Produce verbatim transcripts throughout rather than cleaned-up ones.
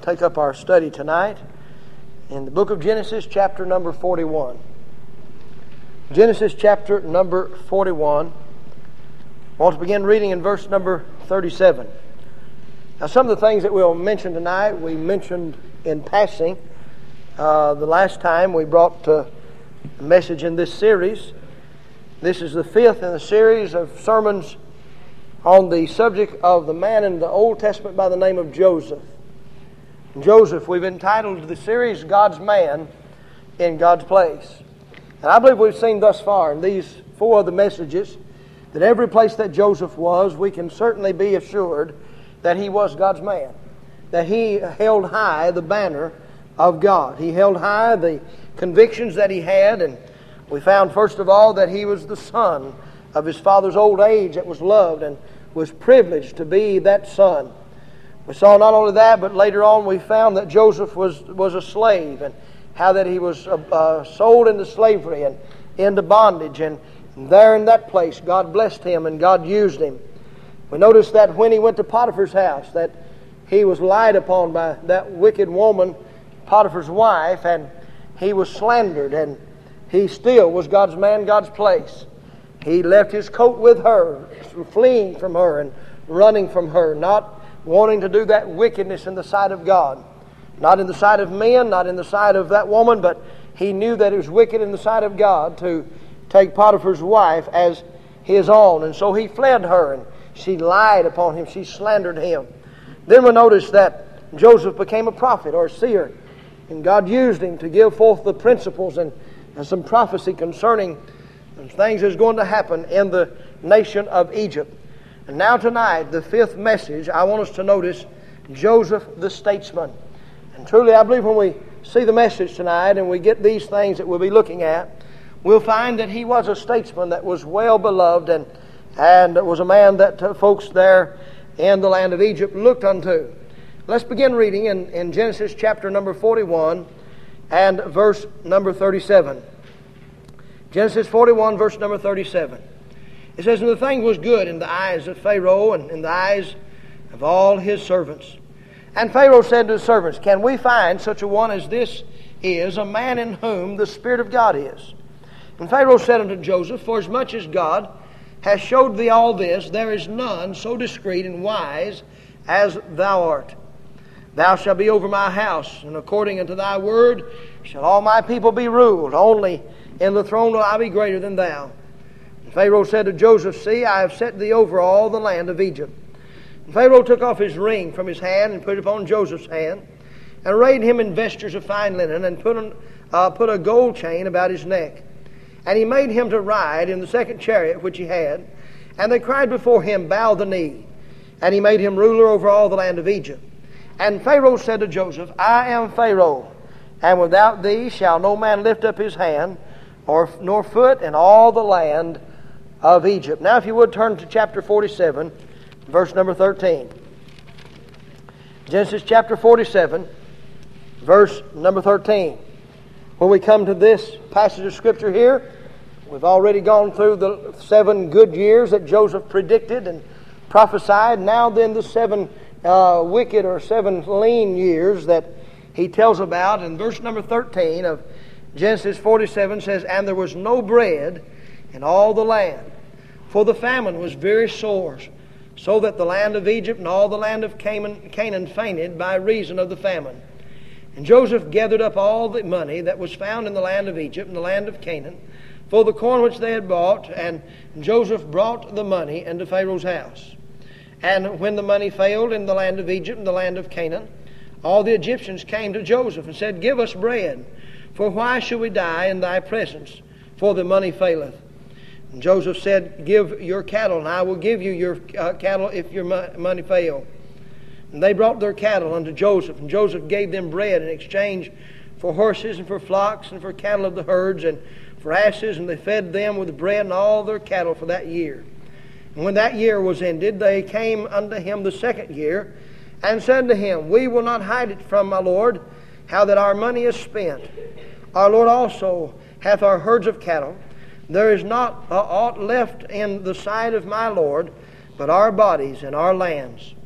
take up our study tonight in the book of Genesis, chapter number forty-one. Genesis chapter number forty-one. I want to begin reading in verse number thirty-seven. Now, some of the things that we'll mention tonight, we mentioned in passing uh, the last time we brought uh, a message in this series. This is the fifth in the series of sermons on the subject of the man in the Old Testament by the name of Joseph. Joseph, we've entitled the series, God's Man in God's Place. And I believe we've seen thus far in these four of the messages that every place that Joseph was, we can certainly be assured that he was God's man. That he held high the banner of God. He held high the convictions that he had, and we found first of all that he was the son of his father's old age that was loved and was privileged to be that son. We saw not only that, but later on we found that Joseph was, was a slave, and how that he was uh, uh, sold into slavery and into bondage. And there in that place, God blessed him and God used him. We noticed that when he went to Potiphar's house, that he was lied upon by that wicked woman, Potiphar's wife, and he was slandered, and he still was God's man, God's place. He left his coat with her, fleeing from her and running from her, not wanting to do that wickedness in the sight of God. Not in the sight of men, not in the sight of that woman, but he knew that it was wicked in the sight of God to take Potiphar's wife as his own. And so he fled her, and she lied upon him, she slandered him. Then we notice that Joseph became a prophet or a seer, and God used him to give forth the principles and, and some prophecy concerning things that's going to happen in the nation of Egypt. And now tonight, the fifth message, I want us to notice Joseph the statesman. And truly, I believe when we see the message tonight and we get these things that we'll be looking at, we'll find that he was a statesman that was well beloved and, and was a man that uh, folks there in the land of Egypt looked unto. Let's begin reading in, in Genesis chapter number forty-one and verse number thirty-seven. Genesis forty-one, verse number thirty-seven. It says, "And the thing was good in the eyes of Pharaoh and in the eyes of all his servants. And Pharaoh said to his servants, Can we find such a one as this is, a man in whom the Spirit of God is? And Pharaoh said unto Joseph, Forasmuch as God hath showed thee all this, there is none so discreet and wise as thou art. Thou shalt be over my house, and according unto thy word shall all my people be ruled. Only in the throne will I be greater than thou. And Pharaoh said to Joseph, See, I have set thee over all the land of Egypt. And Pharaoh took off his ring from his hand and put it upon Joseph's hand, and arrayed him in vestures of fine linen, and put, an, uh, put a gold chain about his neck. And he made him to ride in the second chariot which he had. And they cried before him, Bow the knee. And he made him ruler over all the land of Egypt. And Pharaoh said to Joseph, I am Pharaoh, and without thee shall no man lift up his hand, or nor foot in all the land of Egypt." Now if you would turn to chapter forty-seven, verse number thirteen. Genesis chapter forty-seven, verse number thirteen. When we come to this passage of Scripture here, we've already gone through the seven good years that Joseph predicted and prophesied. Now then the seven uh, wicked or seven lean years that he tells about. And verse number thirteen of Genesis forty-seven says, "And there was no bread in all the land, for the famine was very sore, so that the land of Egypt and all the land of Canaan, Canaan fainted by reason of the famine. And Joseph gathered up all the money that was found in the land of Egypt and the land of Canaan, for the corn which they had bought, and Joseph brought the money into Pharaoh's house. And when the money failed in the land of Egypt and the land of Canaan, all the Egyptians came to Joseph and said, Give us bread, for why should we die in thy presence? For the money faileth. And Joseph said, Give your cattle, and I will give you your uh, cattle if your mo- money fail. And they brought their cattle unto Joseph, and Joseph gave them bread in exchange for horses and for flocks and for cattle of the herds and for asses, and they fed them with bread and all their cattle for that year. And when that year was ended, they came unto him the second year, and said to him, We will not hide it from my Lord, how that our money is spent. Our Lord also hath our herds of cattle. There is not uh, aught left in the sight of my Lord, but our bodies and our lands.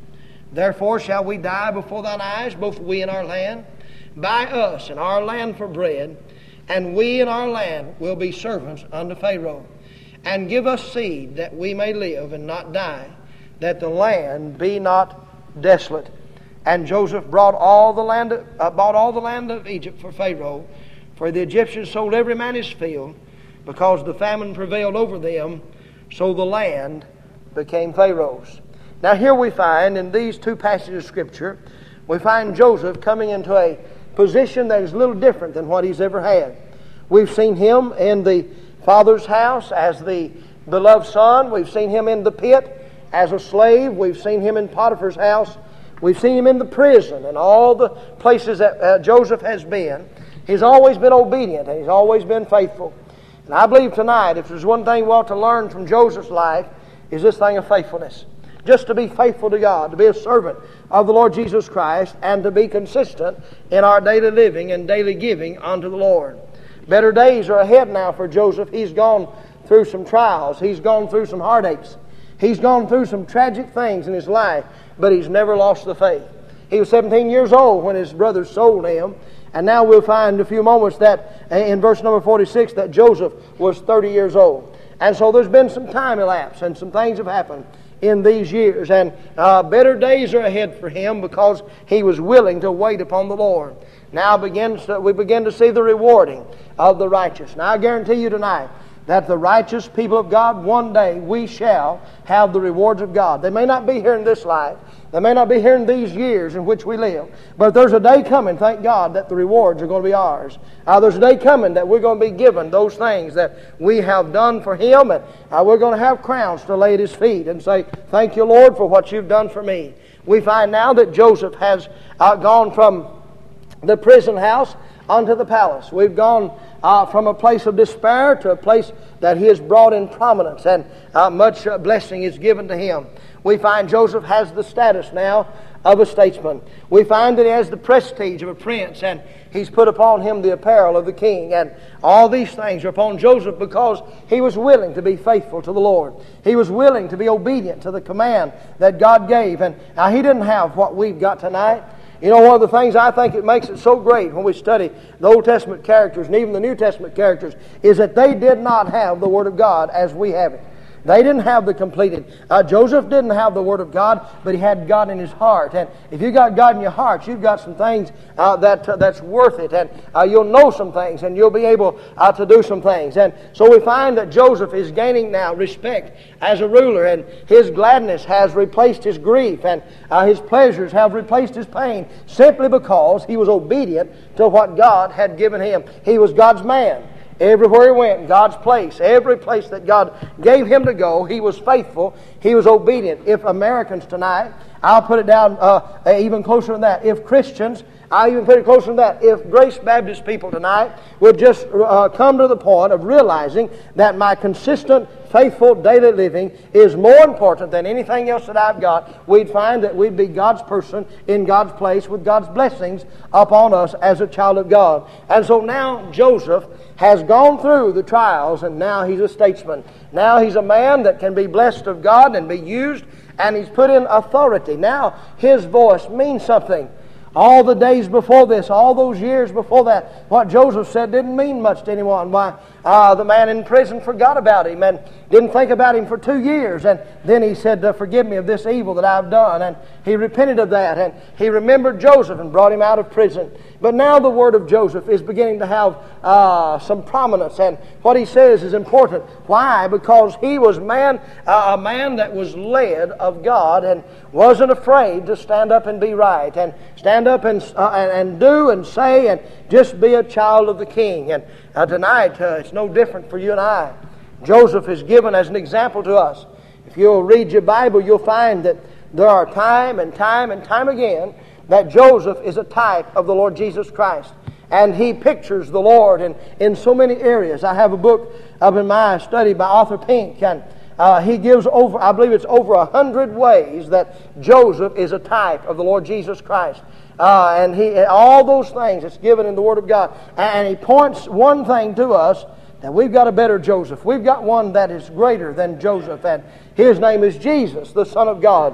Therefore shall we die before thine eyes, both we and our land. Buy us and our land for bread, and we and our land will be servants unto Pharaoh. And give us seed, that we may live and not die, that the land be not desolate. And Joseph brought all the land, uh, bought all the land of Egypt for Pharaoh, for the Egyptians sold every man his field, because the famine prevailed over them, so the land became Pharaoh's. Now here we find, in these two passages of Scripture, we find Joseph coming into a position that is a little different than what he's ever had. We've seen him in the father's house as the beloved son. We've seen him in the pit as a slave. We've seen him in Potiphar's house. We've seen him in the prison and all the places that uh, Joseph has been. He's always been obedient and he's always been faithful. And I believe tonight, if there's one thing we ought to learn from Joseph's life, is this thing of faithfulness. Just to be faithful to God, to be a servant of the Lord Jesus Christ, and to be consistent in our daily living and daily giving unto the Lord. Better days are ahead now for Joseph. He's gone through some trials. He's gone through some heartaches. He's gone through some tragic things in his life, but he's never lost the faith. He was seventeen years old when his brothers sold him, and now we'll find in a few moments that in verse number forty-six that Joseph was thirty years old. And so there's been some time elapsed and some things have happened in these years, and uh, better days are ahead for him because he was willing to wait upon the Lord. Now begins to, we begin to see the rewarding of the righteous. Now I guarantee you tonight that the righteous people of God, one day we shall have the rewards of God. They may not be here in this life. They may not be here in these years in which we live. But there's a day coming, thank God, that the rewards are going to be ours. Uh, there's a day coming that we're going to be given those things that we have done for Him. And uh, we're going to have crowns to lay at His feet and say, thank you, Lord, for what you've done for me. We find now that Joseph has uh, gone from the prison house unto the palace. We've gone uh, from a place of despair to a place that he has brought in prominence, and uh, much uh, blessing is given to him. We find Joseph has the status now of a statesman. We find that he has the prestige of a prince, and he's put upon him the apparel of the king. And all these things are upon Joseph because he was willing to be faithful to the Lord. He was willing to be obedient to the command that God gave. And now he didn't have what we've got tonight. You know, one of the things I think it makes it so great when we study the Old Testament characters and even the New Testament characters is that they did not have the Word of God as we have it. They didn't have the completed. Uh, Joseph didn't have the Word of God, but he had God in his heart. And if you got God in your heart, you've got some things uh, that uh, that's worth it. And uh, you'll know some things, and you'll be able uh, to do some things. And so we find that Joseph is gaining now respect as a ruler, and his gladness has replaced his grief, and uh, his pleasures have replaced his pain, simply because he was obedient to what God had given him. He was God's man. Everywhere he went, God's place, every place that God gave him to go, he was faithful, he was obedient. If Americans tonight, I'll put it down uh, even closer than that, if Christians, I'll even put it closer than that, if Grace Baptist people tonight would just uh, come to the point of realizing that my consistent, faithful daily living is more important than anything else that I've got, we'd find that we'd be God's person in God's place with God's blessings upon us as a child of God. And so now Joseph has gone through the trials, and now he's a statesman. Now he's a man that can be blessed of God and be used, and he's put in authority. Now his voice means something. All the days before this, all those years before that, what Joseph said didn't mean much to anyone. Why, uh, the man in prison forgot about him and didn't think about him for two years. And then he said, uh, forgive me of this evil that I've done. And he repented of that. And he remembered Joseph and brought him out of prison. But now the word of Joseph is beginning to have uh, some prominence, and what he says is important. Why? Because he was man, uh, a man that was led of God and wasn't afraid to stand up and be right, and stand up and uh, and, and do and say and just be a child of the King. And uh, tonight uh, it's no different for you and I. Joseph is given as an example to us. If you'll read your Bible, you'll find that there are time and time and time again that Joseph is a type of the Lord Jesus Christ. And he pictures the Lord in, in so many areas. I have a book up in my study by Arthur Pink, and uh, he gives over, I believe it's over a hundred ways that Joseph is a type of the Lord Jesus Christ. Uh, and he all those things that's given in the Word of God. And he points one thing to us, that we've got a better Joseph. We've got one that is greater than Joseph, and his name is Jesus, the Son of God.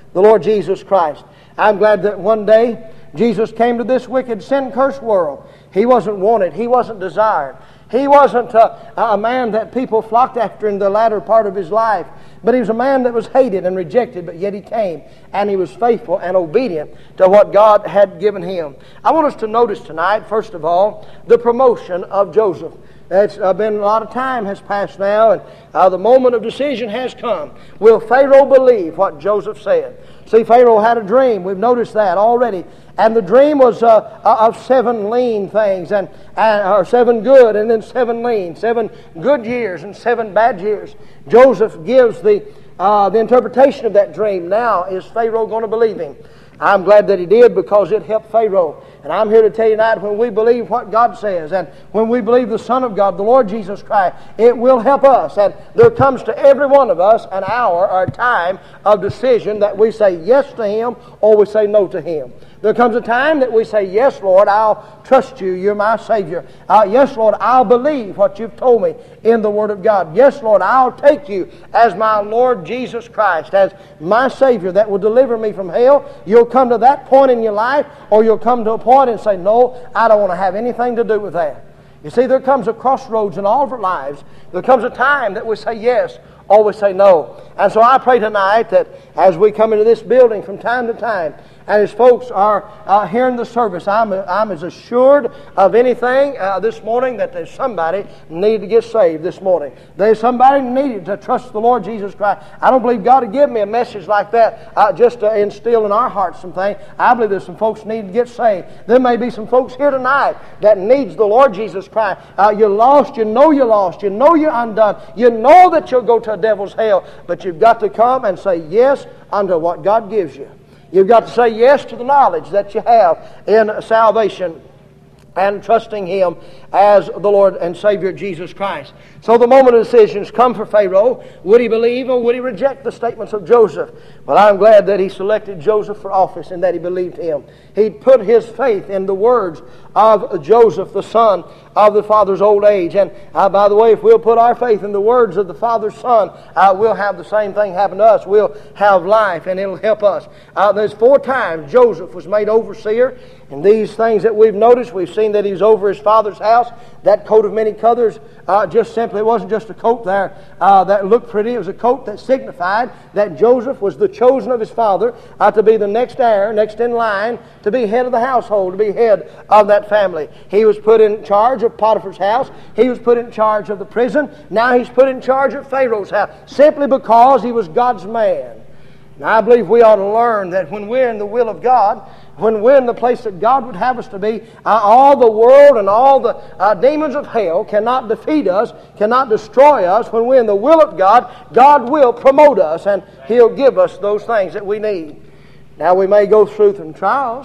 the Lord Jesus Christ. I'm glad that one day Jesus came to this wicked, sin-cursed world. He wasn't wanted. He wasn't desired. He wasn't a, a man that people flocked after in the latter part of his life. But he was a man that was hated and rejected, but yet he came and he was faithful and obedient to what God had given him. I want us to notice tonight, first of all, the promotion of Joseph. It's uh, been a lot of time has passed now, and uh, the moment of decision has come. Will Pharaoh believe what Joseph said? See, Pharaoh had a dream. We've noticed that already. And the dream was uh, of seven lean things, and, and or seven good, and then seven lean, seven good years and seven bad years. Joseph gives the uh, the interpretation of that dream. Now, is Pharaoh going to believe him? I'm glad that he did, because it helped Pharaoh. And I'm here to tell you tonight, when we believe what God says, and when we believe the Son of God, the Lord Jesus Christ, it will help us. And there comes to every one of us an hour or a time of decision that we say yes to Him or we say no to Him. There comes a time that we say, yes, Lord, I'll trust you. You're my Savior. Uh, yes, Lord, I'll believe what you've told me in the Word of God. Yes, Lord, I'll take you as my Lord Jesus Christ, as my Savior that will deliver me from hell. You'll come to that point in your life, or you'll come to a point and say, no, I don't want to have anything to do with that. You see, there comes a crossroads in all of our lives. There comes a time that we say yes, or we say no. And so I pray tonight that as we come into this building from time to time, and as folks are uh, hearing the service, I'm, I'm as assured of anything uh, this morning that there's somebody needed to get saved this morning. There's somebody needed to trust the Lord Jesus Christ. I don't believe God would give me a message like that uh, just to instill in our hearts something. I believe there's some folks need to get saved. There may be some folks here tonight that needs the Lord Jesus Christ. Uh, you're lost. You know you're lost. You know you're undone. You know that you'll go to a devil's hell. But you've got to come and say yes unto what God gives you. You've got to say yes to the knowledge that you have in salvation and trusting Him as the Lord and Savior Jesus Christ. So the moment of decisions come for Pharaoh. Would he believe or would he reject the statements of Joseph? Well, I'm glad that he selected Joseph for office and that he believed him. He put his faith in the words of Joseph, the son of the father's old age. And uh, by the way, if we'll put our faith in the words of the father's son, uh, we'll have the same thing happen to us. We'll have life, and it'll help us. Uh, there's four times Joseph was made overseer. And these things that we've noticed, we've seen that he's over his father's house. That coat of many colors uh, just simply, it wasn't just a coat there uh, that looked pretty. It was a coat that signified that Joseph was the chosen of his father uh, to be the next heir, next in line, to be head of the household, to be head of that family. He was put in charge of Potiphar's house. He was put in charge of the prison. Now he's put in charge of Pharaoh's house, simply because he was God's man. Now I believe we ought to learn that when we're in the will of God, when we're in the place that God would have us to be, uh, all the world and all the uh, demons of hell cannot defeat us, cannot destroy us. When we're in the will of God, God will promote us, and He'll give us those things that we need. Now we may go through some trials.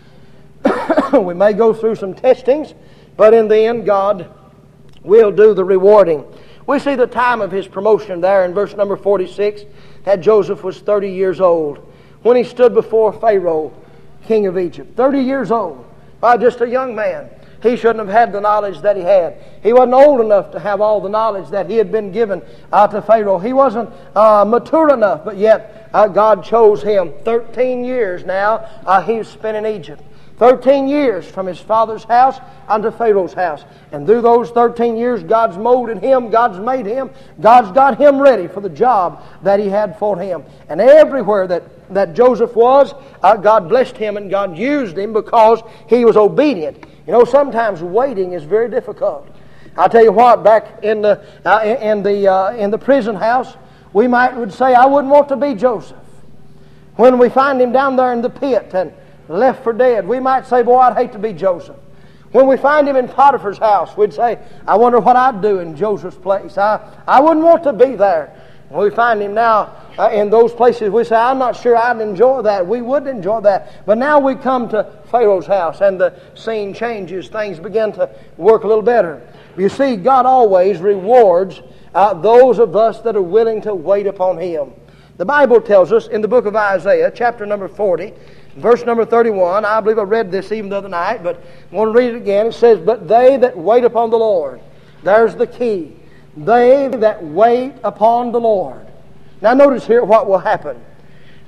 We may go through some testings, but in the end, God will do the rewarding. We see the time of his promotion there in verse number forty-six, that Joseph was thirty years old when he stood before Pharaoh, king of Egypt. thirty years old. By just a young man. He shouldn't have had the knowledge that he had. He wasn't old enough to have all the knowledge that he had been given uh, to Pharaoh. He wasn't uh, mature enough, but yet uh, God chose him. thirteen years now uh, he's spent in Egypt. thirteen years from his father's house unto Pharaoh's house. And through those thirteen years, God's molded him, God's made him, God's got him ready for the job that He had for him. And everywhere that, that Joseph was, uh, God blessed him and God used him because he was obedient. You know, sometimes waiting is very difficult. I'll tell you what, back in the uh, in the uh, in the prison house, we might would say, I wouldn't want to be Joseph. When we find him down there in the pit and left for dead, we might say, boy, I'd hate to be Joseph. When we find him in Potiphar's house, we'd say, I wonder what I'd do in Joseph's place. I, I wouldn't want to be there. When we find him now uh, in those places, we say, I'm not sure I'd enjoy that. We would enjoy that. But now we come to Pharaoh's house and the scene changes. Things begin to work a little better. You see, God always rewards uh, those of us that are willing to wait upon Him. The Bible tells us in the book of Isaiah, chapter number forty, verse number thirty-one, I believe I read this even the other night, but I want to read it again. It says, but they that wait upon the Lord, there's the key. They that wait upon the Lord. Now notice here what will happen.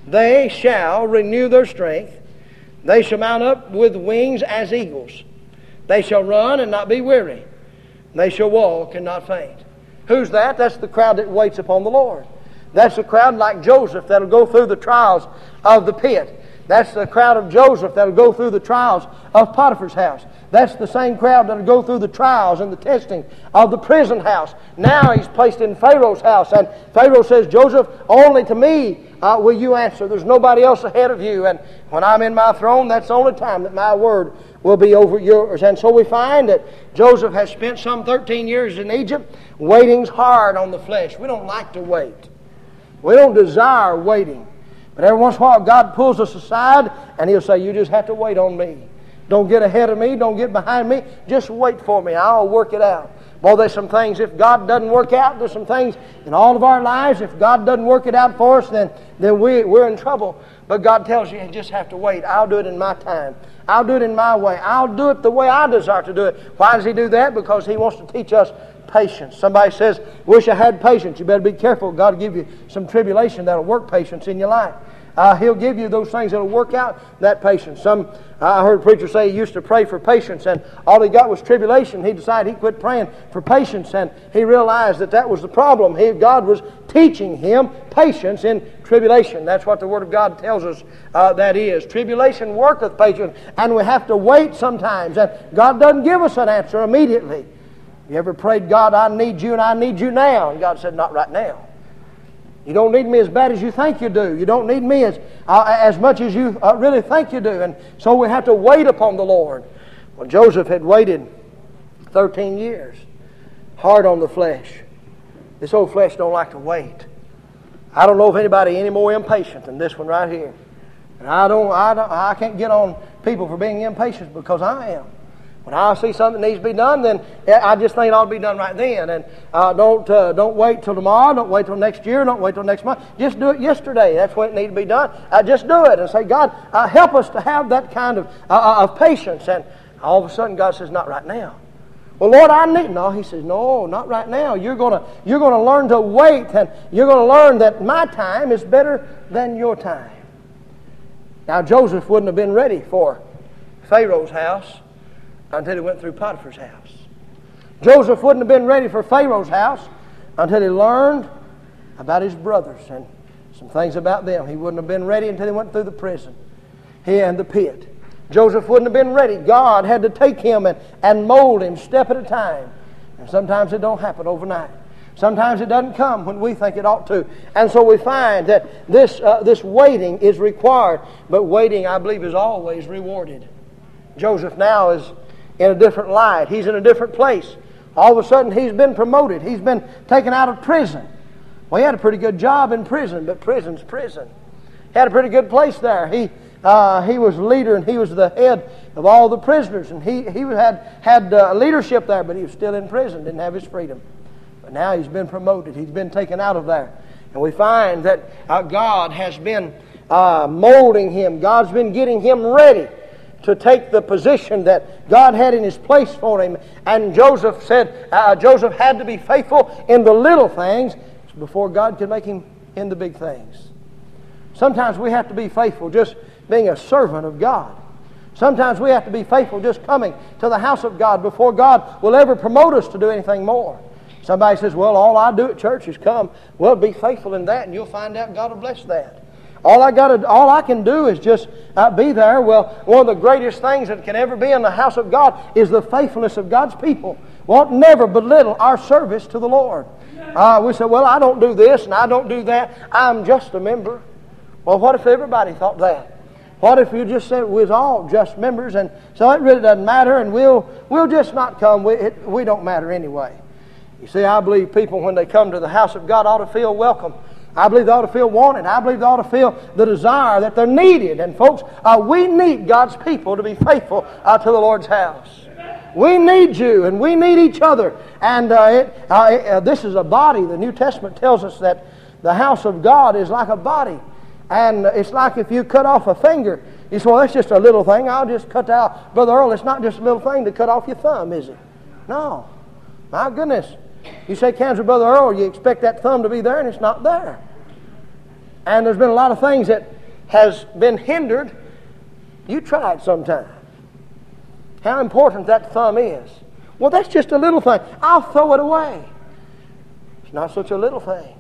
They shall renew their strength. They shall mount up with wings as eagles. They shall run and not be weary. They shall walk and not faint. Who's that? That's the crowd that waits upon the Lord. That's the crowd like Joseph that'll go through the trials of the pit. That's the crowd of Joseph that'll go through the trials of Potiphar's house. That's the same crowd that'll go through the trials and the testing of the prison house. Now he's placed in Pharaoh's house, and Pharaoh says, Joseph, only to me uh, will you answer. There's nobody else ahead of you, and when I'm in my throne, that's the only time that my word will be over yours. And so we find that Joseph has spent some thirteen years in Egypt. Waiting's hard on the flesh. We don't like to wait. We don't desire waiting. But every once in a while, God pulls us aside, and He'll say, you just have to wait on me. Don't get ahead of me. Don't get behind me. Just wait for me. I'll work it out. Boy, there's some things, if God doesn't work out, there's some things in all of our lives, if God doesn't work it out for us, then, then we, we're in trouble. But God tells you, you just have to wait. I'll do it in my time. I'll do it in my way. I'll do it the way I desire to do it. Why does He do that? Because He wants to teach us patience. Somebody says, wish I had patience. You better be careful. God will give you some tribulation that'll work patience in your life. Uh, he'll give you those things that'll work out that patience. Some I heard a preacher say he used to pray for patience, and all he got was tribulation. He decided he quit praying for patience, and he realized that that was the problem. He, God was teaching him patience in tribulation. That's what the Word of God tells us uh, that is. Tribulation worketh patience, and we have to wait sometimes. And God doesn't give us an answer immediately. You ever prayed, God, I need you and I need you now? And God said, not right now. You don't need me as bad as you think you do. You don't need me as uh, as much as you uh, really think you do. And so we have to wait upon the Lord. Well, Joseph had waited thirteen years. Hard on the flesh. This old flesh don't like to wait. I don't know if anybody any more impatient than this one right here. And I don't, I don't, I can't get on people for being impatient because I am. When I see something that needs to be done, then I just think it ought to be done right then. And uh, don't uh, don't wait till tomorrow. Don't wait till next year. Don't wait till next month. Just do it yesterday. That's when it needs to be done. Uh, just do it and say, God, uh, help us to have that kind of uh, of patience. And all of a sudden, God says, not right now. Well, Lord, I need. No, He says, no, not right now. You're gonna you're gonna learn to wait, and you're gonna learn that my time is better than your time. Now, Joseph wouldn't have been ready for Pharaoh's house until he went through Potiphar's house. Joseph wouldn't have been ready for Pharaoh's house until he learned about his brothers and some things about them. He wouldn't have been ready until he went through the prison, he and the pit. Joseph wouldn't have been ready. God had to take him and, and mold him step at a time. And sometimes it don't happen overnight. Sometimes it doesn't come when we think it ought to. And so we find that this, uh, this waiting is required. But waiting, I believe, is always rewarded. Joseph now is in a different light. He's in a different place. All of a sudden, he's been promoted. He's been taken out of prison. Well, he had a pretty good job in prison, but prison's prison. He had a pretty good place there. He uh, he was leader, and he was the head of all the prisoners, and he he had had uh, leadership there, but he was still in prison, didn't have his freedom. But now he's been promoted. He's been taken out of there, and we find that uh, God has been uh, molding him. God's been getting him ready to take the position that God had in His place for him. And Joseph said, uh, Joseph had to be faithful in the little things before God could make him in the big things. Sometimes we have to be faithful just being a servant of God. Sometimes we have to be faithful just coming to the house of God before God will ever promote us to do anything more. Somebody says, well, all I do at church is come. Well, be faithful in that, and you'll find out God will bless that. All I got to, all I can do is just uh, be there. Well, one of the greatest things that can ever be in the house of God is the faithfulness of God's people. Won't never belittle our service to the Lord. Uh, we say, well, I don't do this and I don't do that. I'm just a member. Well, what if everybody thought that? What if you just said we're all just members, and so it really doesn't matter, and we'll we'll just not come. We it, we don't matter anyway. You see, I believe people when they come to the house of God ought to feel welcome. I believe they ought to feel wanted. I believe they ought to feel the desire that they're needed. And folks, uh, we need God's people to be faithful uh, to the Lord's house. We need you, and we need each other. And uh, it, uh, it, uh, this is a body. The New Testament tells us that the house of God is like a body. And it's like if you cut off a finger. You say, well, that's just a little thing. I'll just cut out. Brother Earl, it's not just a little thing to cut off your thumb, is it? No. My goodness. You say cancer, Brother Earl, you expect that thumb to be there, and it's not there. And there's been a lot of things that has been hindered. You try it sometime. How important that thumb is. Well, that's just a little thing. I'll throw it away. It's not such a little thing.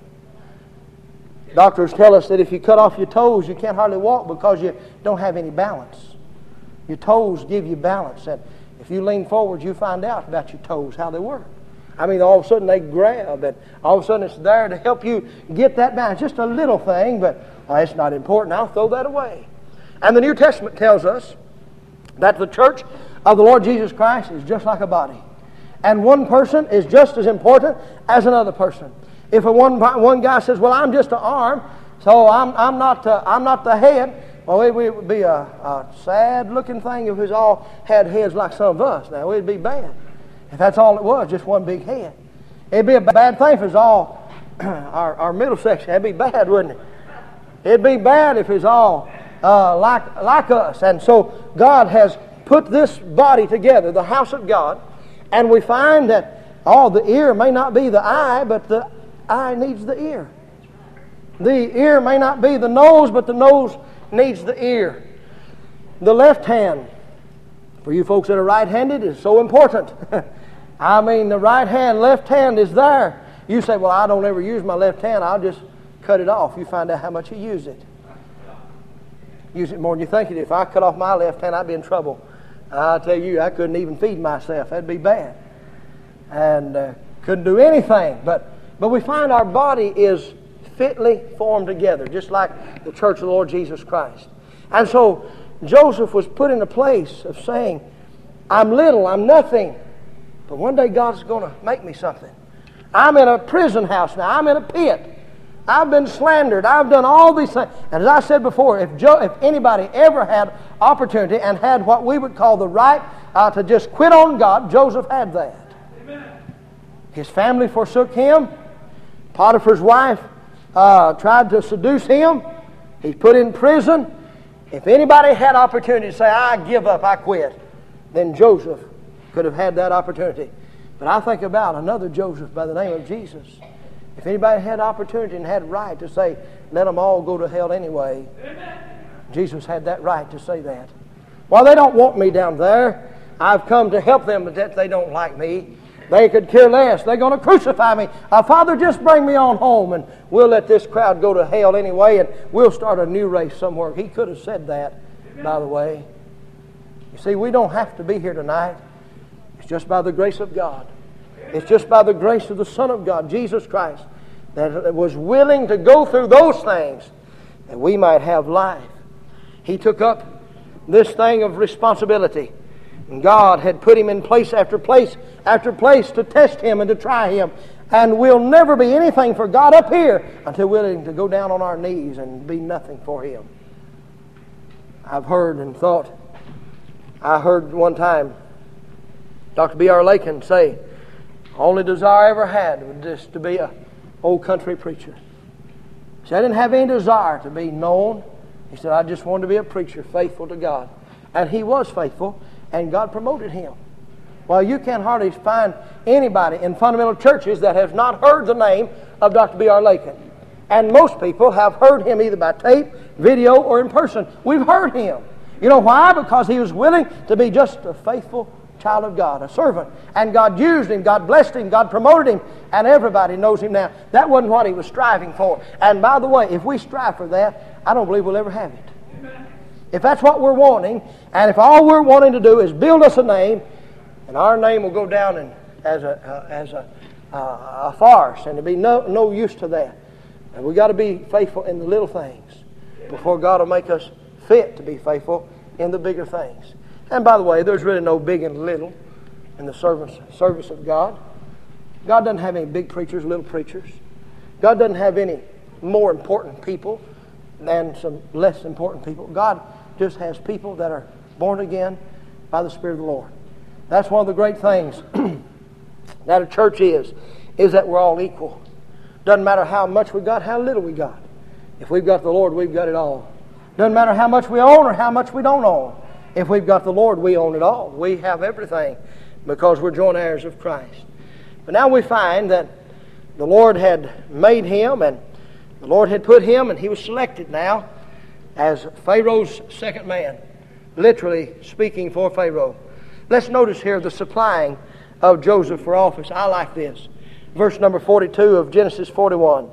Doctors tell us that if you cut off your toes, you can't hardly walk because you don't have any balance. Your toes give you balance. And if you lean forward, you find out about your toes, how they work. I mean, all of a sudden they grab, and all of a sudden it's there to help you get that balance. Just a little thing, but oh, it's not important. I'll throw that away. And the New Testament tells us that the church of the Lord Jesus Christ is just like a body. And one person is just as important as another person. If a one one guy says, "Well, I'm just an arm, so I'm I'm not uh, I'm not the head," well, it, it would be a, a sad-looking thing if we all had heads like some of us. Now, it'd be bad if that's all it was, just one big head. It'd be a bad thing if it's all our our middle section. That'd be bad, wouldn't it? It'd be bad if it's all uh, like like us. And so God has put this body together, the house of God, and we find that oh, the ear may not be the eye, but the eye needs the ear. The ear may not be the nose, but the nose needs the ear. The left hand, for you folks that are right-handed, is so important. I mean, the right hand, left hand is there. You say, "Well, I don't ever use my left hand. I'll just cut it off." You find out how much you use it. Use it more than you think it. If I cut off my left hand, I'd be in trouble. I tell you, I couldn't even feed myself. That'd be bad. And uh, couldn't do anything. But But we find our body is fitly formed together, just like the church of the Lord Jesus Christ. And so Joseph was put in a place of saying, "I'm little, I'm nothing, but one day God's going to make me something. I'm in a prison house now. I'm in a pit. I've been slandered. I've done all these things." And as I said before, if Jo- if anybody ever had opportunity and had what we would call the right uh, to just quit on God, Joseph had that. Amen. His family forsook him. Potiphar's wife uh, tried to seduce him. He's put in prison. If anybody had opportunity to say, "I give up, I quit," then Joseph could have had that opportunity. But I think about another Joseph by the name of Jesus. If anybody had opportunity and had right to say, "Let them all go to hell anyway," Amen. Jesus had that right to say that. "Well, they don't want me down there. I've come to help them, but that they don't like me. They could care less. They're going to crucify me. Uh, Father, just bring me on home, and we'll let this crowd go to hell anyway, and we'll start a new race somewhere." He could have said that, Amen. By the way. You see, we don't have to be here tonight. It's just by the grace of God. It's just by the grace of the Son of God, Jesus Christ, that was willing to go through those things that we might have life. He took up this thing of responsibility. And God had put him in place after place after place to test him and to try him. And we'll never be anything for God up here until we're willing to go down on our knees and be nothing for him. I've heard and thought, I heard one time Doctor B R Lakin say, "Only desire I ever had was just to be a old country preacher." He said, "I didn't have any desire to be known." He said, "I just wanted to be a preacher faithful to God." And he was faithful, and God promoted him. Well, you can't hardly find anybody in fundamental churches that has not heard the name of Doctor B R Lakin. And most people have heard him either by tape, video, or in person. We've heard him. You know why? Because he was willing to be just a faithful child of God, a servant. And God used him, God blessed him, God promoted him, and everybody knows him now. That wasn't what he was striving for. And by the way, if we strive for that, I don't believe we'll ever have it. Amen. If that's what we're wanting, and if all we're wanting to do is build us a name, and our name will go down in, as a uh, as a, uh, a farce, and there'll be no, no use to that. And we've got to be faithful in the little things before God will make us fit to be faithful in the bigger things. And by the way, there's really no big and little in the service, service of God. God doesn't have any big preachers, little preachers. God doesn't have any more important people than some less important people. God just has people that are born again by the Spirit of the Lord. That's one of the great things that a church is, is that we're all equal. Doesn't matter how much we got, how little we got. If we've got the Lord, we've got it all. Doesn't matter how much we own or how much we don't own. If we've got the Lord, we own it all. We have everything because we're joint heirs of Christ. But now we find that the Lord had made him, and The Lord had put him, and he was selected now as Pharaoh's second man, literally speaking for Pharaoh. Let's notice here the supplying of Joseph for office. I like this. Verse number forty-two of Genesis forty-one.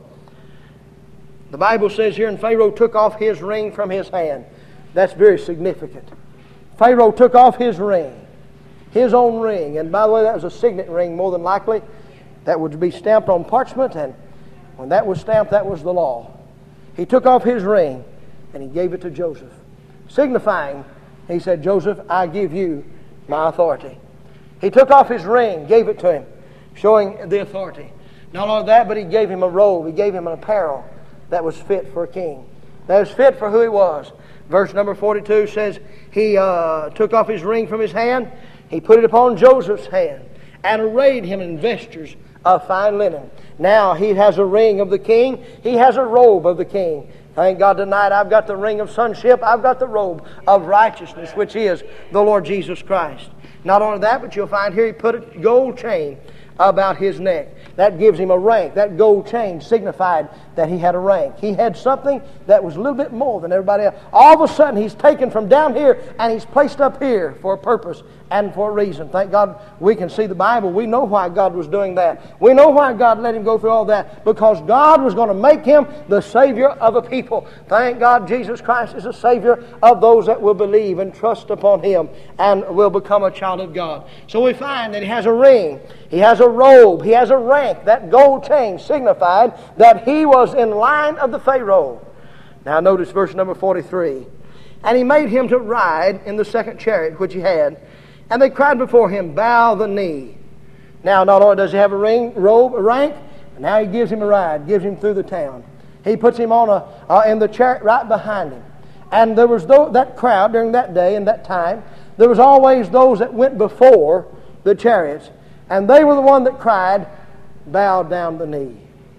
The Bible says here, and Pharaoh took off his ring from his hand. That's very significant. Pharaoh took off his ring, his own ring. And by the way, that was a signet ring more than likely. That would be stamped on parchment, and when that was stamped, that was the law. He took off his ring and he gave it to Joseph, signifying, he said, Joseph, I give you my authority. He took off his ring, gave it to him, showing the authority. Not only that, but he gave him a robe. He gave him an apparel that was fit for a king, that was fit for who he was. Verse number forty-two says, he uh, took off his ring from his hand, he put it upon Joseph's hand, and arrayed him in vestures of fine linen. Now he has a ring of the king, he has a robe of the king. Thank God tonight I've got the ring of sonship, I've got the robe of righteousness, which is the Lord Jesus Christ. Not only that, but you'll find here he put a gold chain about his neck. That gives him a rank. That gold chain signified that he had a rank. He had something that was a little bit more than everybody else. All of a sudden he's taken from down here and he's placed up here for a purpose and for a reason. Thank God we can see the Bible. We know why God was doing that. We know why God let him go through all that. Because God was going to make him the Savior of a people. Thank God Jesus Christ is the Savior of those that will believe and trust upon him and will become a child of God. So we find that he has a ring. He has a robe. He has a rank. That gold chain signified that he was in line of the Pharaoh. Now notice verse number forty-three. And he made him to ride in the second chariot which he had. And they cried before him, bow the knee. Now not only does he have a ring, robe, a rank, but now he gives him a ride, gives him through the town. He puts him on a uh, in the chariot right behind him. And there was th- that crowd during that day and that time. There was always those that went before the chariots. And they were the one that cried, bow down the knee.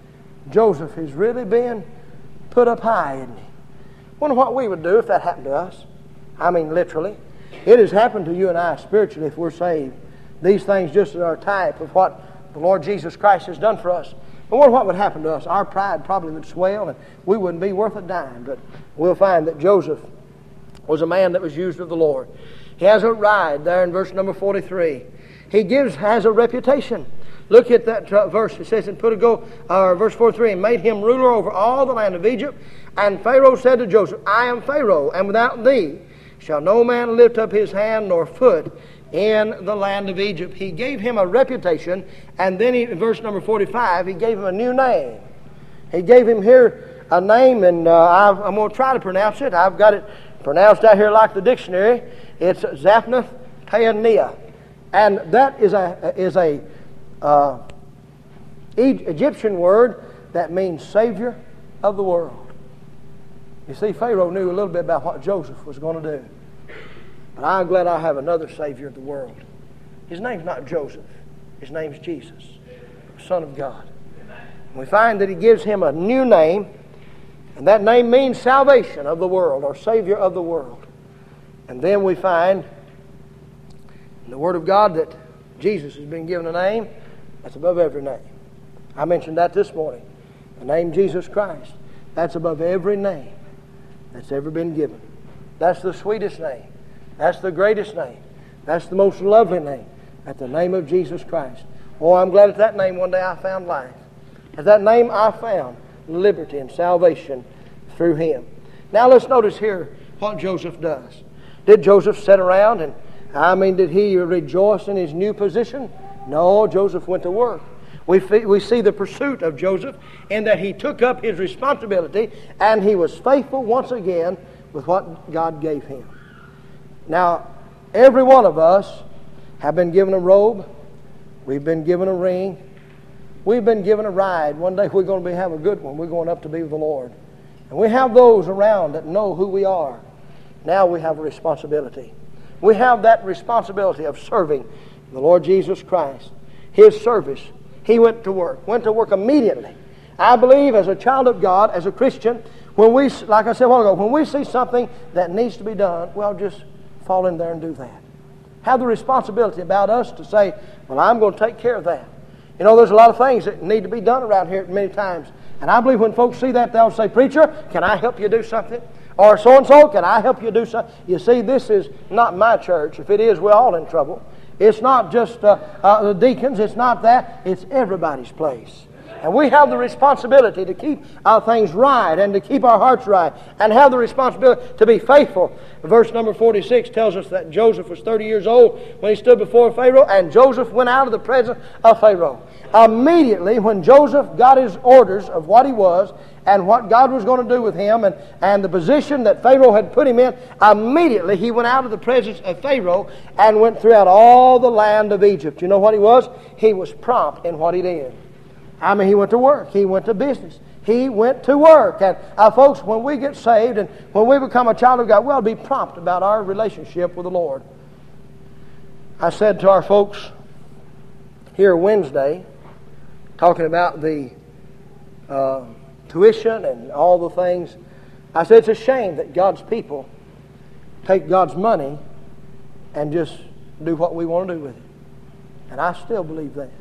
Joseph is really being put up high, isn't he? Wonder what we would do if that happened to us. I mean literally. It has happened to you and I spiritually if we're saved. These things just are a type of what the Lord Jesus Christ has done for us. I wonder what would happen to us. Our pride probably would swell and we wouldn't be worth a dime. But we'll find that Joseph was a man that was used of the Lord. He has a ride there in verse number forty-three. He gives has a reputation. Look at that uh, verse. It says, and put a go, uh, verse forty-three, and made him ruler over all the land of Egypt. And Pharaoh said to Joseph, I am Pharaoh, and without thee shall no man lift up his hand nor foot in the land of Egypt. He gave him a reputation, and then he, in verse number forty-five, he gave him a new name. He gave him here a name, and uh, I've, I'm going to try to pronounce it. I've got it pronounced out here like the dictionary. It's Zaphnath Paaneah. And that is a is a uh, Egyptian word that means Savior of the world. You see, Pharaoh knew a little bit about what Joseph was going to do. But I'm glad I have another Savior of the world. His name's not Joseph. His name's Jesus, Son of God. And we find that he gives him a new name, and that name means salvation of the world, or Savior of the world. And then we find in the Word of God that Jesus has been given a name that's above every name. I mentioned that this morning. The name Jesus Christ. That's above every name that's ever been given. That's the sweetest name. That's the greatest name. That's the most lovely name. At the name of Jesus Christ. Oh, I'm glad at that name one day I found life. At that name I found liberty and salvation through Him. Now let's notice here what Joseph does. Did Joseph sit around and, I mean, did he rejoice in his new position? No, Joseph went to work. We, we see the pursuit of Joseph in that he took up his responsibility and he was faithful once again with what God gave him. Now, every one of us have been given a robe. We've been given a ring. We've been given a ride. One day we're going to be, have a good one. We're going up to be with the Lord. And we have those around that know who we are. Now we have a responsibility. We have that responsibility of serving the Lord Jesus Christ. His service. He went to work. Went to work immediately. I believe as a child of God, as a Christian, when we, like I said a while ago, when we see something that needs to be done, well, just fall in there and do that. Have the responsibility about us to say, well, I'm going to take care of that. You know, there's a lot of things that need to be done around here many times And I believe when folks see that, they'll say, "Preacher, can I help you do something?" Or, "So-and-so, can I help you do something?" You see, this is not my church. If it is, we're all in trouble. It's not just uh, uh, the deacons. It's not that. It's everybody's place. And we have the responsibility to keep our things right and to keep our hearts right and have the responsibility to be faithful. Verse number forty-six tells us that Joseph was thirty years old when he stood before Pharaoh, and Joseph went out of the presence of Pharaoh. Immediately when Joseph got his orders of what he was and what God was going to do with him and, and the position that Pharaoh had put him in, immediately he went out of the presence of Pharaoh and went throughout all the land of Egypt. You know what he was? He was prompt in what he did. I mean, he went to work. He went to business. He went to work. And uh, folks, when we get saved and when we become a child of God, we'll be prompt about our relationship with the Lord. I said to our folks here Wednesday, talking about the uh, tuition and all the things, I said it's a shame that God's people take God's money and just do what we want to do with it. And I still believe that.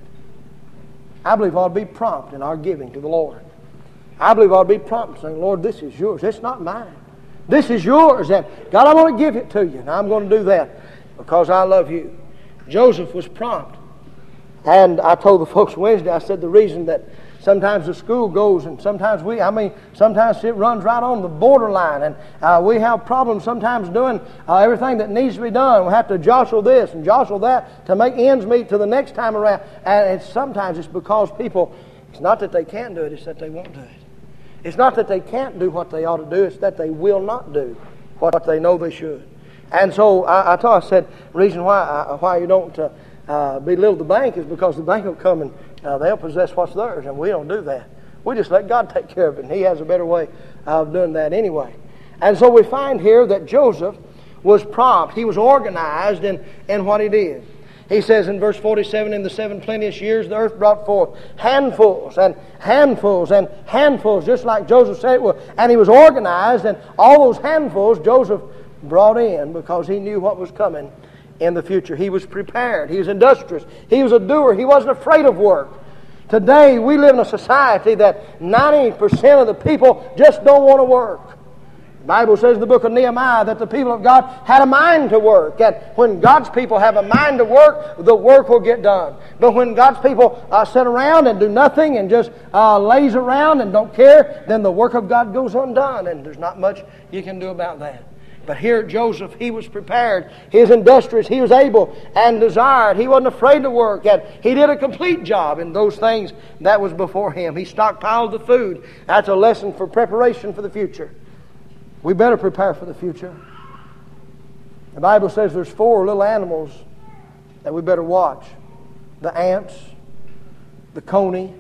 I believe I ought to be prompt in our giving to the Lord. I believe I ought to be prompt saying, "Lord, this is yours. It's not mine. This is yours. And God, I want to give it to you. And I'm going to do that because I love you." Joseph was prompt. And I told the folks Wednesday, I said the reason that sometimes the school goes and sometimes we, I mean, sometimes it runs right on the borderline. And uh, we have problems sometimes doing uh, everything that needs to be done. We have to jostle this and jostle that to make ends meet to the next time around. And it's, sometimes it's because people, it's not that they can't do it, it's that they won't do it. It's not that they can't do what they ought to do, it's that they will not do what they know they should. And so I, I told, I said, the reason why, uh, why you don't uh, uh, belittle the bank is because the bank will come and Uh, they'll possess what's theirs, and we don't do that. We just let God take care of it, and He has a better way of doing that anyway. And so we find here that Joseph was prompt. He was organized in, in what he did. He says in verse forty-seven, "In the seven plenteous years the earth brought forth handfuls and handfuls and handfuls," just like Joseph said it would. And he was organized, and all those handfuls Joseph brought in because he knew what was coming in the future. He was prepared. He was industrious. He was a doer. He wasn't afraid of work. Today we live in a society that ninety percent of the people just don't want to work. The Bible says in the book of Nehemiah that the people of God had a mind to work. And when God's people have a mind to work, the work will get done. But when God's people uh, sit around and do nothing and just uh, laze around and don't care, then the work of God goes undone, and there's not much you can do about that. But here Joseph, he was prepared. He was industrious. He was able and desired. He wasn't afraid to work. And he did a complete job in those things that was before him. He stockpiled the food. That's a lesson for preparation for the future. We better prepare for the future. The Bible says there's four little animals that we better watch. The ants, the coney.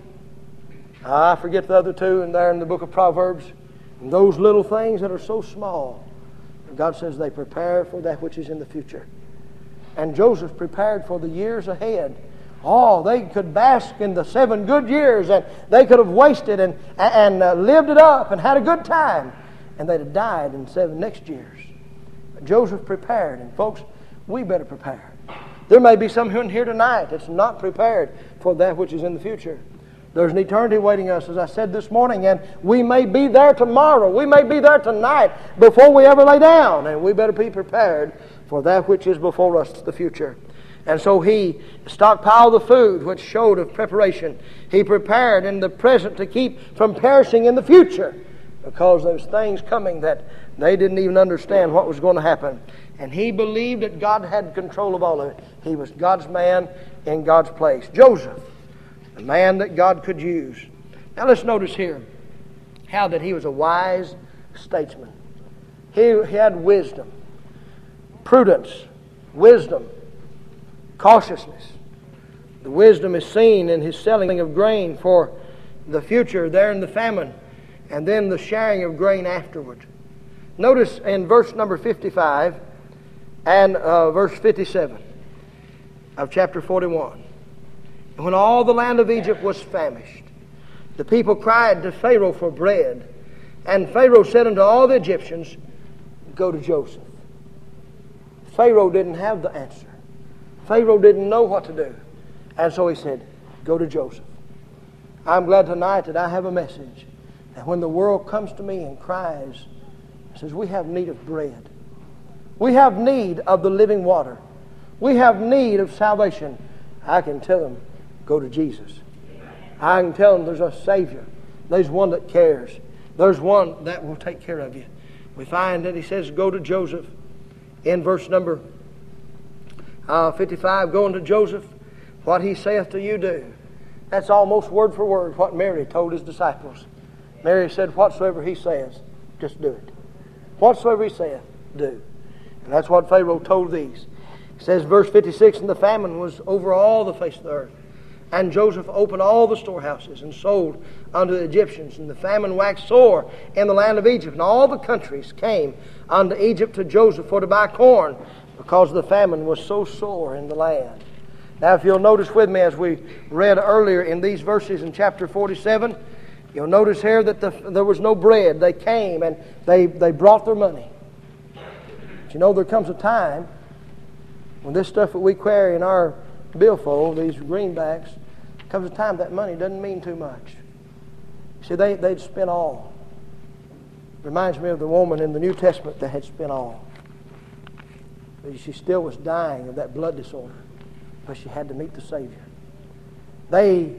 I forget the other two in there in the book of Proverbs. And those little things that are so small. God says they prepare for that which is in the future. And Joseph prepared for the years ahead. Oh, they could bask in the seven good years, and they could have wasted and, and uh, lived it up and had a good time. And they'd have died in seven next years. But Joseph prepared. And folks, we better prepare. There may be someone here tonight that's not prepared for that which is in the future. There's an eternity awaiting us, as I said this morning, and we may be there tomorrow. We may be there tonight before we ever lay down, and we better be prepared for that which is before us, the future. And so he stockpiled the food, which showed of preparation. He prepared in the present to keep from perishing in the future, because there's things coming that they didn't even understand what was going to happen. And he believed that God had control of all of it. He was God's man in God's place. Joseph, a man that God could use. Now let's notice here how that he was a wise statesman. He, he had wisdom, prudence, wisdom, cautiousness. The wisdom is seen in his selling of grain for the future there in the famine, and then the sharing of grain afterward. Notice in verse number fifty-five and uh, verse fifty-seven of chapter forty-one. When all the land of Egypt was famished, the people cried to Pharaoh for bread. And Pharaoh said unto all the Egyptians, "Go to Joseph." Pharaoh didn't have the answer. Pharaoh didn't know what to do. And so he said, "Go to Joseph." I'm glad tonight that I have a message And when the world comes to me and cries, says, we have need of bread. We have need of the living water. We have need of salvation. I can tell them, go to Jesus. I can tell them there's a Savior. There's one that cares. There's one that will take care of you. We find that he says, go to Joseph. In verse number uh, fifty-five, go unto Joseph, what he saith to you do. That's almost word for word what Mary told his disciples. Mary said, whatsoever he says, just do it. Whatsoever he saith, do. And that's what Pharaoh told these. It says, verse fifty-six, and the famine was over all the face of the earth. And Joseph opened all the storehouses and sold unto the Egyptians. And the famine waxed sore in the land of Egypt. And all the countries came unto Egypt to Joseph for to buy corn, because the famine was so sore in the land. Now, if you'll notice with me, as we read earlier in these verses in chapter forty-seven, you'll notice here that the, there was no bread. They came and they, they brought their money. But you know, there comes a time when this stuff that we carry in our billfold, these greenbacks, comes a time that money doesn't mean too much. See, they, they'd spent all. Reminds me of the woman in the New Testament that had spent all. But she still was dying of that blood disorder, but she had to meet the Savior. They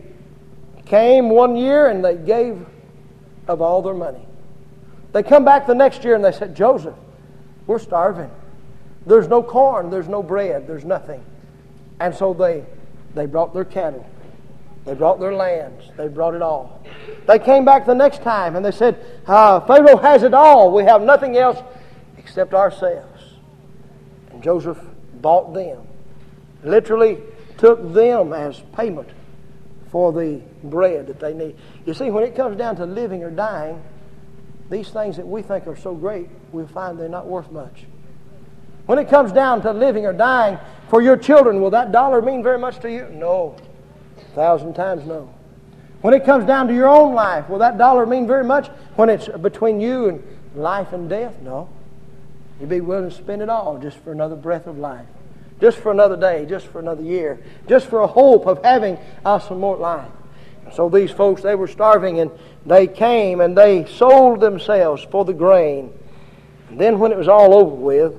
came one year and they gave of all their money. They come back the next year and they said, Joseph, we're starving. There's no corn, there's no bread, there's nothing. And so they, they brought their cattle. They brought their lands. They brought it all. They came back the next time and they said, uh, Pharaoh has it all. We have nothing else except ourselves. And Joseph bought them. Literally took them as payment for the bread that they need. You see, when it comes down to living or dying, these things that we think are so great, we find they're not worth much. When it comes down to living or dying for your children, will that dollar mean very much to you? No. A thousand times no. When it comes down to your own life, will that dollar mean very much when it's between you and life and death? No. You'd be willing to spend it all just for another breath of life. Just for another day, just for another year, just for a hope of having uh, some more life. And so these folks, they were starving, and they came and they sold themselves for the grain. And then when it was all over with,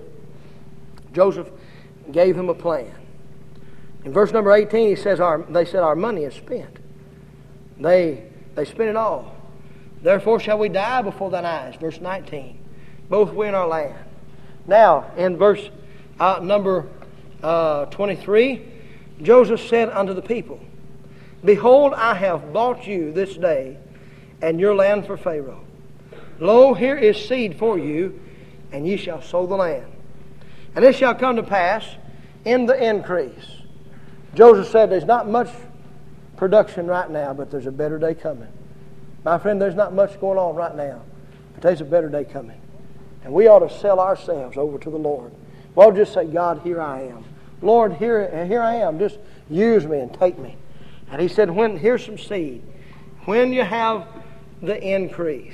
Joseph gave him a plan. In verse number eighteen, he says, our, they said, our money is spent. They, they spent it all. Therefore shall we die before thine eyes. Verse nineteen. Both we and our land. Now, in verse uh, number uh, twenty-three, Joseph said unto the people, behold, I have bought you this day and your land for Pharaoh. Lo, here is seed for you, and ye shall sow the land. And it shall come to pass in the increase. Joseph said, there's not much production right now, but there's a better day coming. My friend, there's not much going on right now, but there's a better day coming. And we ought to sell ourselves over to the Lord. Well, just say, God, here I am. Lord, here, here I am. Just use me and take me. And he said, when here's some seed. When you have the increase.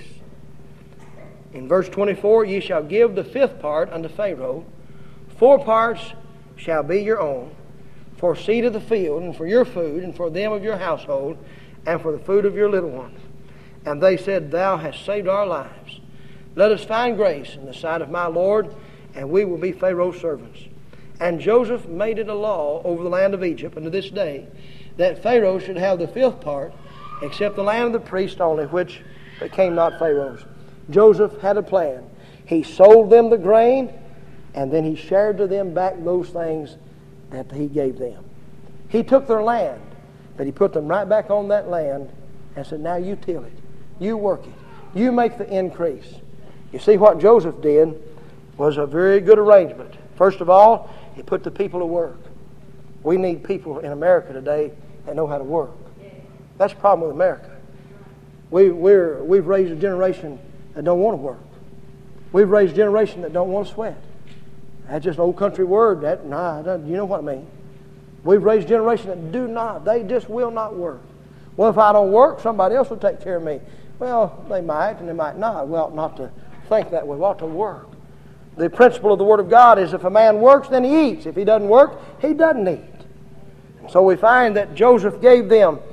In verse twenty-four, ye shall give the fifth part unto Pharaoh. Four parts shall be your own, for seed of the field, and for your food, and for them of your household, and for the food of your little ones. And they said, thou hast saved our lives. Let us find grace in the sight of my Lord, and we will be Pharaoh's servants. And Joseph made it a law over the land of Egypt unto this day, that Pharaoh should have the fifth part, except the land of the priest only, which became not Pharaoh's. Joseph had a plan. He sold them the grain, and then he shared to them back those things that he gave them. He took their land, but he put them right back on that land and said, now you till it. You work it. You make the increase. You see, what Joseph did was a very good arrangement. First of all, he put the people to work. We need people in America today that know how to work. That's the problem with America. We, we're, we've raised a generation that don't want to work. We've raised a generation that don't want to sweat. That's just an old country word. That nah, that, you know what I mean. We've raised a generation that do not. They just will not work. Well, if I don't work, somebody else will take care of me. Well, they might and they might not. We ought not to think that way. We ought to work. The principle of the Word of God is if a man works, then he eats. If he doesn't work, he doesn't eat. So we find that Joseph gave them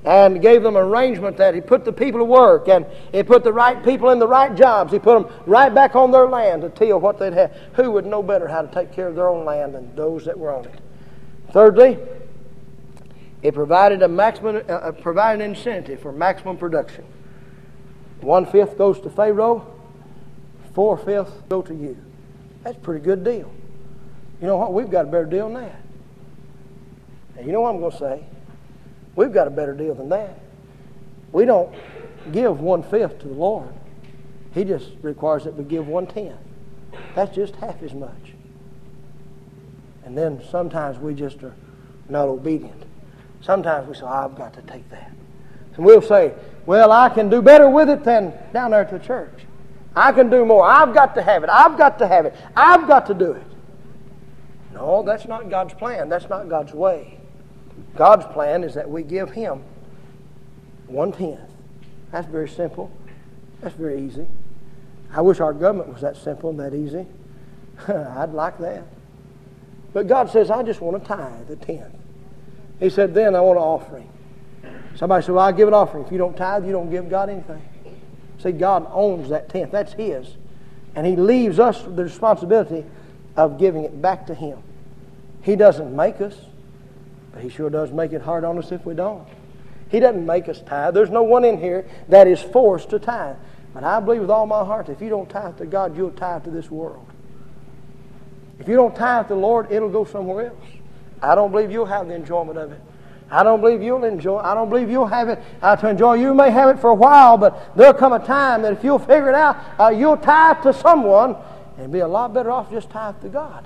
and gave them an arrangement that He put the people to work, and He put the right people in the right jobs. He put them right back on their land to till what they'd have. Who would know better how to take care of their own land than those that were on it? Thirdly, it provided a maximum, uh, provided an incentive for maximum production. One-fifth goes to Pharaoh, four-fifths go to you. That's a pretty good deal. You know what? We've got a better deal than that. And you know what I'm going to say? We've got a better deal than that. We don't give one-fifth to the Lord. He just requires that we give one-tenth. That's just half as much. And then sometimes we just are not obedient. Sometimes we say, oh, I've got to take that. And we'll say, well, I can do better with it than down there at the church. I can do more. I've got to have it. I've got to have it. I've got to do it. No, that's not God's plan. That's not God's way. God's plan is that we give Him one-tenth. That's very simple. That's very easy. I wish our government was that simple and that easy. I'd like that. But God says, I just want to tithe the tenth. He said, then I want an offering. Somebody said, well, I'll give an offering. If you don't tithe, you don't give God anything. See, God owns that tenth. That's His. And He leaves us the responsibility of giving it back to Him. He doesn't make us, but He sure does make it hard on us if we don't. He doesn't make us tithe. There's no one in here that is forced to tithe. But I believe with all my heart, if you don't tithe to God, you'll tithe to this world. If you don't tithe to the Lord, it'll go somewhere else. I don't believe you'll have the enjoyment of it. I don't believe you'll enjoy I don't believe you'll have it uh, to enjoy. You may have it for a while, but there'll come a time that if you'll figure it out, uh, you'll tithe to someone and be a lot better off just tithe to God.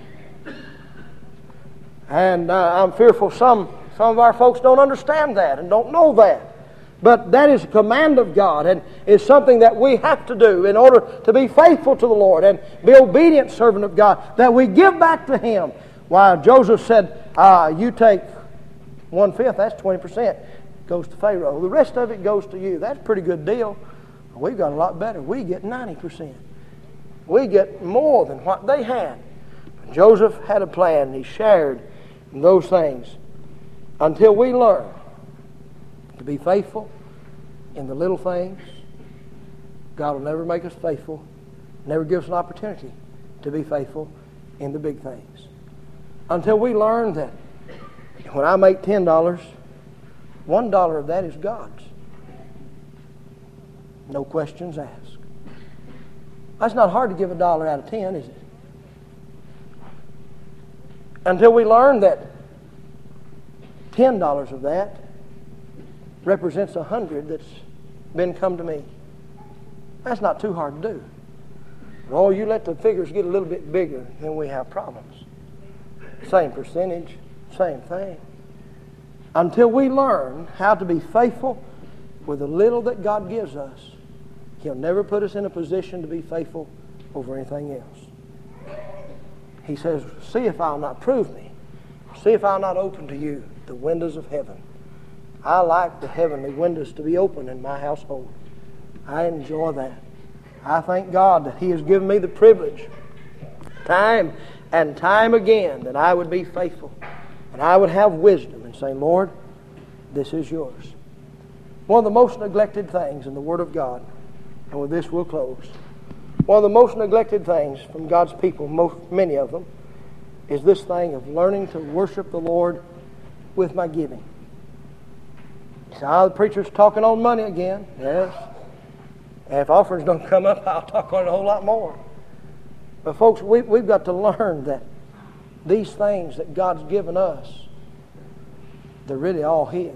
And uh, I'm fearful some, some of our folks don't understand that and don't know that. But that is a command of God, and is something that we have to do in order to be faithful to the Lord and be obedient servant of God, that we give back to Him. Why, Joseph said, uh, you take one-fifth, that's twenty percent, goes to Pharaoh. The rest of it goes to you. That's a pretty good deal. We've got a lot better. We get ninety percent. We get more than what they had. Joseph had a plan. He shared in those things until we learn to be faithful in the little things. God will never make us faithful, never give us an opportunity to be faithful in the big things. Until we learn that when I make ten dollars, one dollar of that is God's. No questions asked. That's not hard to give a dollar out of ten, is it? Until we learn that ten dollars of that represents a hundred that's been come to me. That's not too hard to do. But oh, you let the figures get a little bit bigger, then we have problems. Same percentage, same thing. Until we learn how to be faithful with the little that God gives us, He'll never put us in a position to be faithful over anything else. He says, see if I'll not prove me. See if I'll not open to you the windows of heaven. I like the heavenly windows to be open in my household. I enjoy that. I thank God that He has given me the privilege, time and time again, that I would be faithful and I would have wisdom and say, Lord, this is yours. One of the most neglected things in the Word of God, and with this we'll close, one of the most neglected things from God's people, most, many of them, is this thing of learning to worship the Lord with my giving. You say, oh, the preacher's talking on money again. Yes. And if offerings don't come up, I'll talk on it a whole lot more. But folks, we, we've got to learn that these things that God's given us, they're really all His.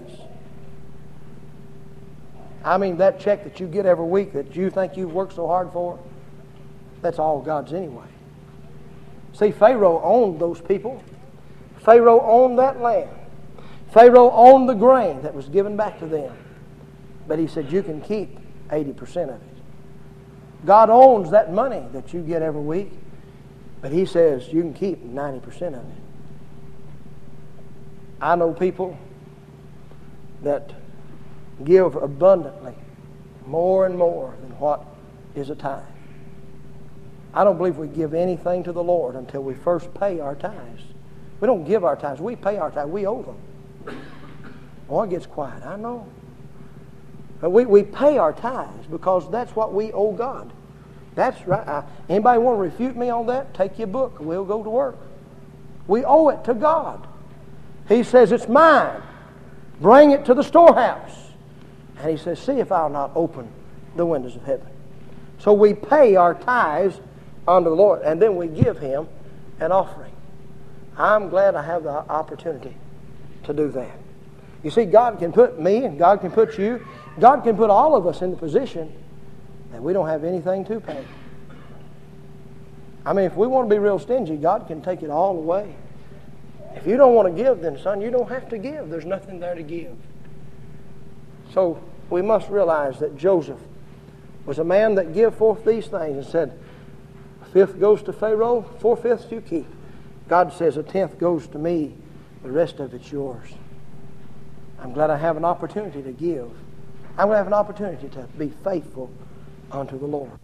I mean, that check that you get every week that you think you've worked so hard for, that's all God's anyway. See, Pharaoh owned those people. Pharaoh owned that land. Pharaoh owned the grain that was given back to them. But he said, you can keep eighty percent of it. God owns that money that you get every week. But He says, you can keep ninety percent of it. I know people that give abundantly, more and more than what is a tithe. I don't believe we give anything to the Lord until we first pay our tithes. We don't give our tithes. We pay our tithes. We owe them. Oh, it gets quiet. I know. But we, we pay our tithes because that's what we owe God. That's right. I, anybody want to refute me on that? Take your book. We'll go to work. We owe it to God. He says, it's mine. Bring it to the storehouse. And He says, see if I'll not open the windows of heaven. So we pay our tithes unto the Lord, and then we give Him an offering. I'm glad I have the opportunity to do that. You see, God can put me and God can put you, God can put all of us in the position that we don't have anything to pay. I mean, if we want to be real stingy, God can take it all away. If you don't want to give, then son, you don't have to give. There's nothing there to give. So we must realize that Joseph was a man that gave forth these things and said, a fifth goes to Pharaoh, four-fifths you keep. God says a tenth goes to me, the rest of it's yours. I'm glad I have an opportunity to give. I'm going to have an opportunity to be faithful unto the Lord.